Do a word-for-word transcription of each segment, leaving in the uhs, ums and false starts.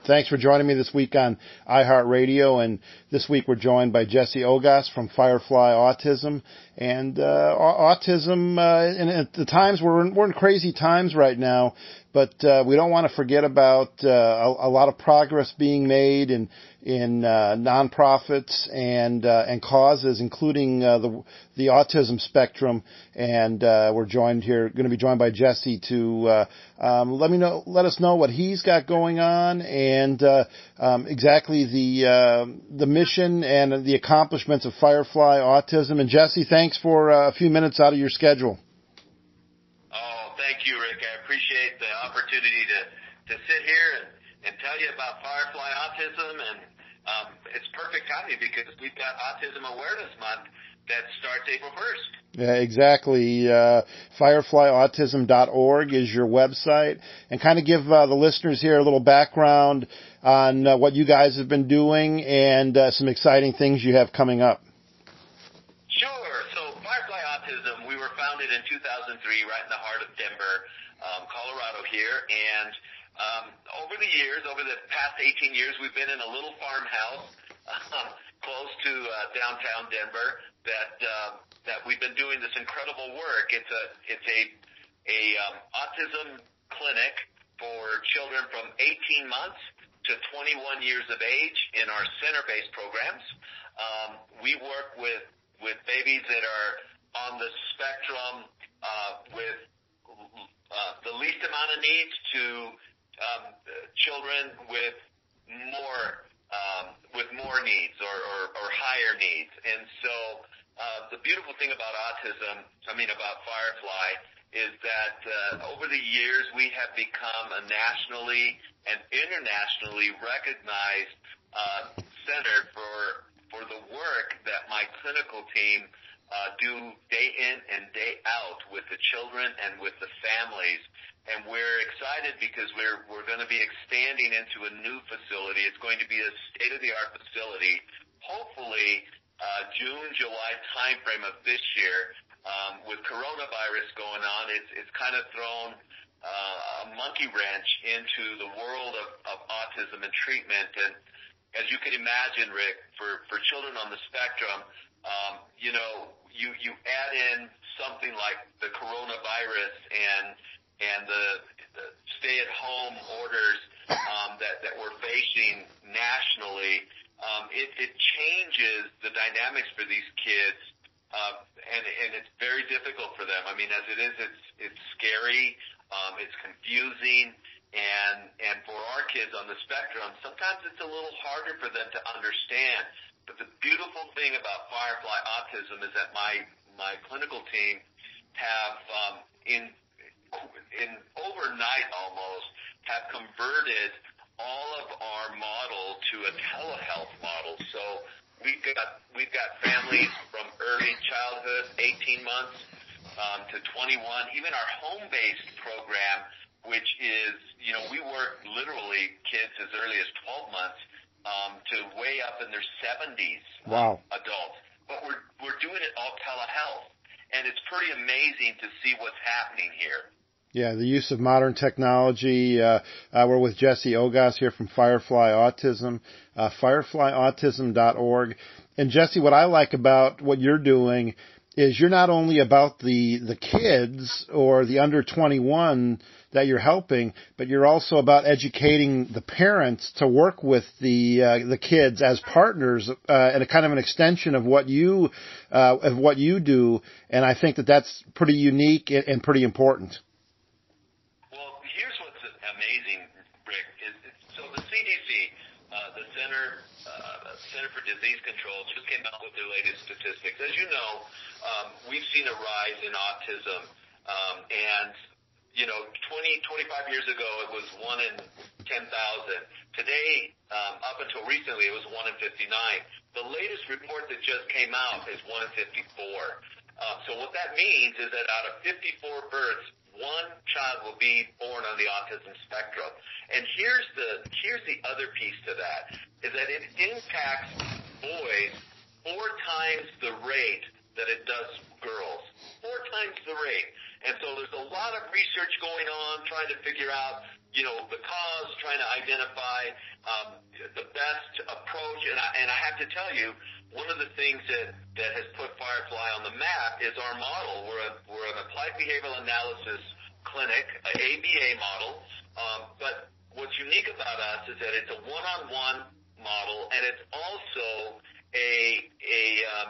thanks for joining me this week on iHeartRadio. And this week we're joined by Jesse Ogas from Firefly Autism. And uh, autism, uh, and at the times, we're in, we're in crazy times right now, but uh, we don't want to forget about uh, a, a lot of progress being made in in uh, nonprofits and uh, and causes, including uh, the the autism spectrum. And uh, we're joined here, going to be joined by Jesse to uh, um, let me know, let us know what he's got going on and uh, um, exactly the uh, the mission and the accomplishments of Firefly Autism. And Jesse, thanks for uh, a few minutes out of your schedule. Oh, thank you, Rick. I appreciate the opportunity to, to sit here and, and tell you about Firefly Autism. And um, it's perfect timing because we've got Autism Awareness Month that starts April first. Yeah, exactly. Uh, firefly autism dot org is your website. And kind of give uh, the listeners here a little background on uh, what you guys have been doing and uh, some exciting things you have coming up. Sure. So Firefly Autism, we were founded in two thousand three right in the heart of Denver, um, Colorado here. And um, over the years, over the past eighteen years, we've been in a little farmhouse um, close to uh, downtown Denver that uh, that we've been doing this incredible work. It's a it's a a um, autism clinic for children from eighteen months to twenty-one years of age in our center-based programs. Um, we work with with babies that are on the spectrum uh, with uh, the least amount of needs to um, children with more um, with more needs or, or, or higher needs. And so uh, the beautiful thing about autism, I mean about Firefly, is that uh, over the years we have become a nationally and internationally recognized uh, center for for the work that my clinical team uh, do day in and day out with the children and with the families. And we're excited because we're we're going to be expanding into a new facility. It's going to be a state-of-the-art facility, hopefully uh, June, July timeframe of this year. Um, with coronavirus going on, it's it's kind of thrown uh, a monkey wrench into the world of, of autism and treatment. And as you can imagine, Rick, for, for children on the spectrum, um, you know, you, you add in something like the coronavirus and and the, the stay-at-home orders um, that, that we're facing nationally, um, it, it changes the dynamics for these kids, uh, and, and it's very difficult for them. I mean, as it is, it's it's scary, um, it's confusing. And and for our kids on the spectrum, sometimes it's a little harder for them to understand. But the beautiful thing about Firefly Autism is that my my clinical team have um, in in overnight almost have converted all of our model to a telehealth model. So we've got we've got families from early childhood, eighteen months, um, to twenty-one. Even our home-based program, which is, you know, we work literally kids as early as twelve months um, to way up in their seventies. Wow. Um, adults. But we're we're doing it all telehealth, and it's pretty amazing to see what's happening here. Yeah, the use of modern technology. Uh, uh, we're with Jesse Ogas here from Firefly Autism, uh, firefly autism dot org. And Jesse, what I like about what you're doing is you're not only about the the kids or the under twenty-one that you're helping, but you're also about educating the parents to work with the uh, the kids as partners uh, and a kind of an extension of what you uh, of what you do. And I think that that's pretty unique and, and pretty important. Well, here's what's amazing, Rick. Is, is so the C D C, uh, the Center uh, Center for Disease Control, just came out with their latest statistics. As you know, um, we've seen a rise in autism, um, and you know, twenty, twenty-five years ago, it was one in ten thousand. Today, um, up until recently, it was one in fifty-nine. The latest report that just came out is one in fifty-four. Uh, so what that means is that out of fifty-four births, one child will be born on the autism spectrum. And here's the here's the other piece to that, is that it impacts boys four times the rate that it does girls. Four times the rate. And so there's a lot of research going on trying to figure out, you know, the cause, trying to identify um, the best approach. And I, and I have to tell you, one of the things that, that has put Firefly on the map is our model. We're, a, we're an applied behavioral analysis clinic, an A B A model. Um, but what's unique about us is that it's a one-on-one model, and it's also a a um,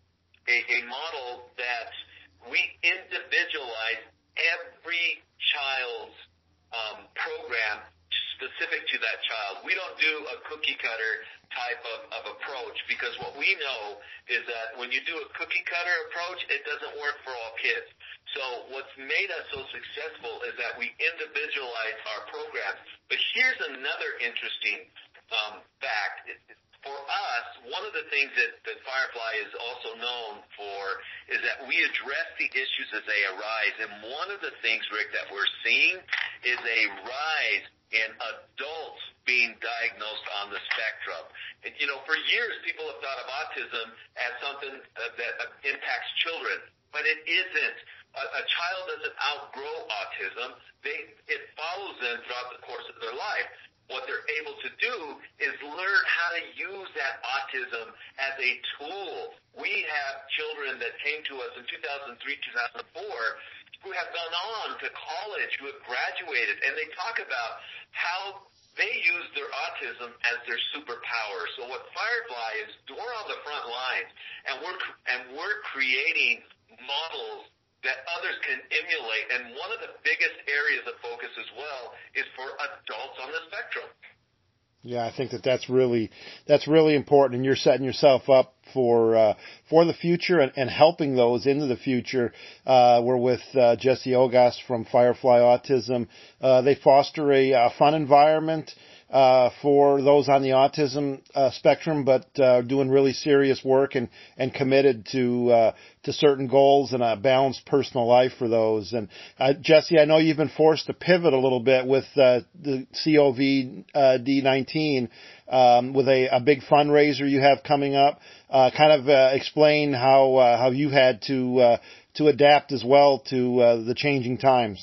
a, a model that we individualize every child's um, program specific to that child. We don't do a cookie cutter type of, of approach, because what we know is that when you do a cookie cutter approach, it doesn't work for all kids. So what's made us so successful is that we individualize our programs. But here's another interesting um, fact. It, For us, one of the things that, that Firefly is also known for is that we address the issues as they arise. And one of the things, Rick, that we're seeing is a rise in adults being diagnosed on the spectrum. And, you know, for years, people have thought of autism as something uh, that uh, impacts children, but it isn't. A, a child doesn't outgrow autism. They, it follows them throughout the course of their life. What they're able to do is learn how to use that autism as a tool. We have children that came to us in two thousand three, two thousand four who have gone on to college, who have graduated, and they talk about how they use their autism as their superpower. So what Firefly is, we're on the front lines, and we're and we're creating models that others can emulate. And one of the biggest areas of focus as well is for adults on the spectrum. Yeah, I think that that's really that's really important, and you're setting yourself up for uh, for the future and, and helping those into the future. Uh, we're with uh, Jesse Ogast from Firefly Autism. Uh, they foster a, a fun environment uh, for those on the autism uh, spectrum, but uh, doing really serious work and, and committed to uh, to certain goals and a balanced personal life for those. And uh, Jesse, I know you've been forced to pivot a little bit with uh, the C O V D nineteen um, with a, a big fundraiser you have coming up. Uh, kind of uh, explain how uh, how you had to uh, to adapt as well to uh, the changing times.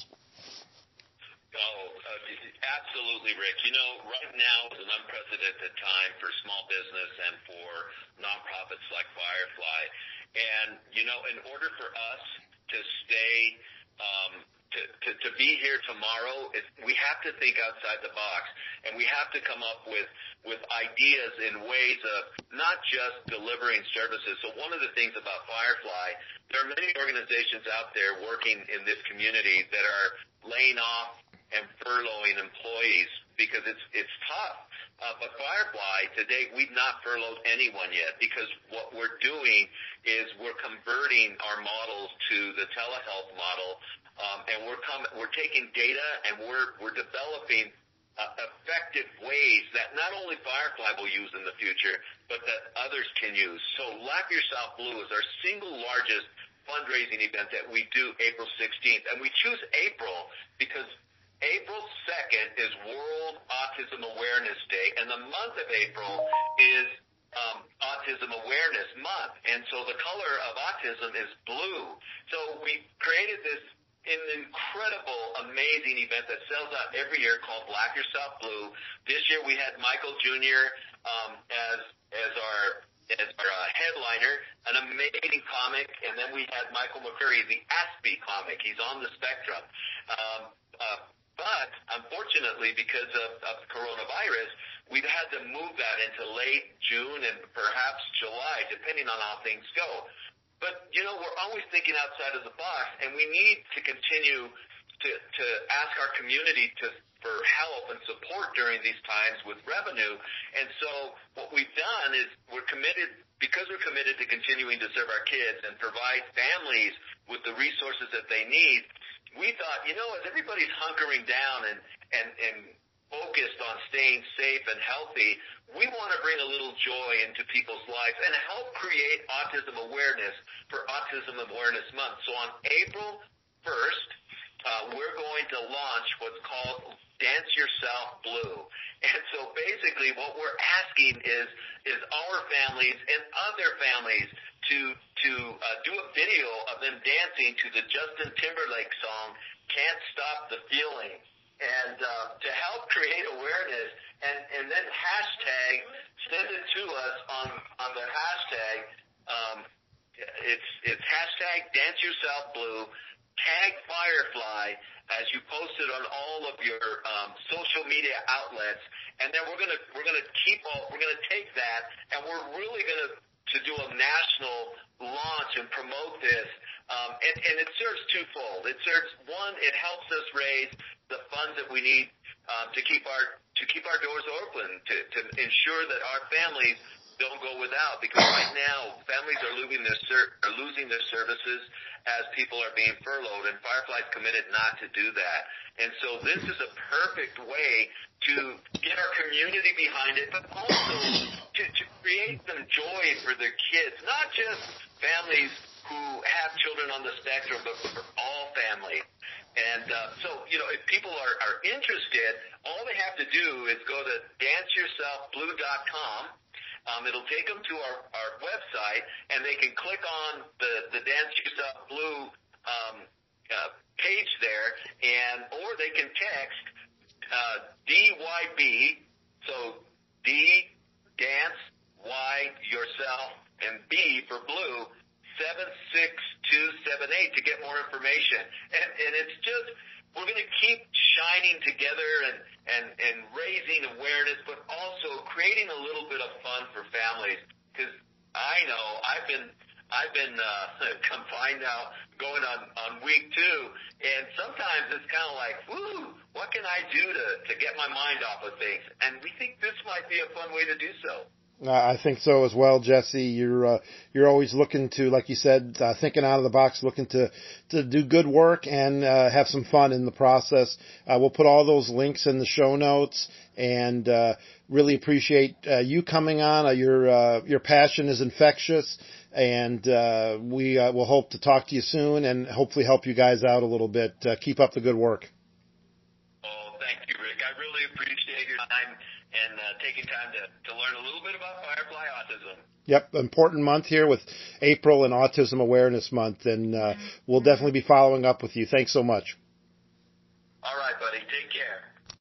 Oh, uh, absolutely, Rick. You know, right now is an unprecedented time for small business and for nonprofits like Firefly. And, you know, in order for us to stay, um, to, to, to be here tomorrow, it, we have to think outside the box. And we have to come up with, with ideas in ways of not just delivering services. So one of the things about Firefly, there are many organizations out there working in this community that are laying off and furloughing employees because it's it's tough. Uh, but Firefly, to date, we've not furloughed anyone yet, because what we're doing is we're converting our models to the telehealth model, um, and we're com- we're taking data and we're we're developing uh, effective ways that not only Firefly will use in the future, but that others can use. So Laugh Yourself Blue is our single largest fundraising event that we do April sixteenth, and we choose April because April second is World Autism Awareness Day, and the month of April is um, Autism Awareness Month. And so the color of autism is blue. So we created this an incredible, amazing event that sells out every year called Laugh Yourself Blue. This year we had Michael Junior Um, as as our as our uh, headliner, an amazing comic, and then we had Michael McCurry, the Aspie comic. He's on the spectrum. Um, uh, But, unfortunately, because of, of coronavirus, we've had to move that into late June and perhaps July, depending on how things go. But, you know, we're always thinking outside of the box, and we need to continue to, to ask our community to, for help and support during these times with revenue. And so what we've done is we're committed, because we're committed to continuing to serve our kids and provide families with the resources that they need, we thought, you know, as everybody's hunkering down and, and, and focused on staying safe and healthy, we want to bring a little joy into people's lives and help create autism awareness for Autism Awareness Month. So on April first, uh, we're going to launch what's called Dance Yourself Blue. And so basically what we're asking is, is our families and other families to to uh, do a video of them dancing to the Justin Timberlake song, Can't Stop the Feeling, and uh, to help create awareness and, and and then hashtag, send it to us on, on the hashtag. Um, it's, it's hashtag Dance Yourself Blue, tag Firefly as you post it on all of your um, social media outlets, and then we're gonna we're gonna keep all, we're gonna take that, and we're really gonna to do a national launch and promote this. Um, and, and it serves twofold. It serves one, it helps us raise the funds that we need um, to keep our to keep our doors open, to, to ensure that our families don't go without. Because right now, families are losing their ser- are losing their services as people are being furloughed, and Firefly's committed not to do that. And so this is a perfect way to get our community behind it, but also to, to create some joy for the kids, not just families who have children on the spectrum, but for all families. And uh, so, you know, if people are, are interested, all they have to do is go to dance yourself blue dot com. Um, it'll take them to our, our website, and they can click on the, the Dance Yourself Blue um, uh, page there, and or they can text uh, D Y B, so D, Dance, Y, Yourself, and B for Blue, seven six two seven eight to get more information. And, and it's just, we're going to keep shining together and, and, and raising awareness, but also creating a little bit of fun for families. Because I know I've been I've been uh, confined now, going on, on week two, and sometimes it's kind of like, woo, what can I do to, to get my mind off of things? And we think this might be a fun way to do so. Uh, I think so as well, Jesse. You're uh, you're always looking to, like you said, uh, thinking out of the box, looking to to do good work and uh, have some fun in the process. Uh, we'll put all those links in the show notes, and uh, really appreciate uh, you coming on. Uh, your uh, your passion is infectious, and uh, we uh, will hope to talk to you soon and hopefully help you guys out a little bit. Uh, keep up the good work. Oh, thank you, Rick. I really appreciate your time and uh, taking time to, to learn a little bit about Firefly Autism. Yep, important month here with April and Autism Awareness Month, and uh, we'll definitely be following up with you. Thanks so much. All right, buddy. Take care.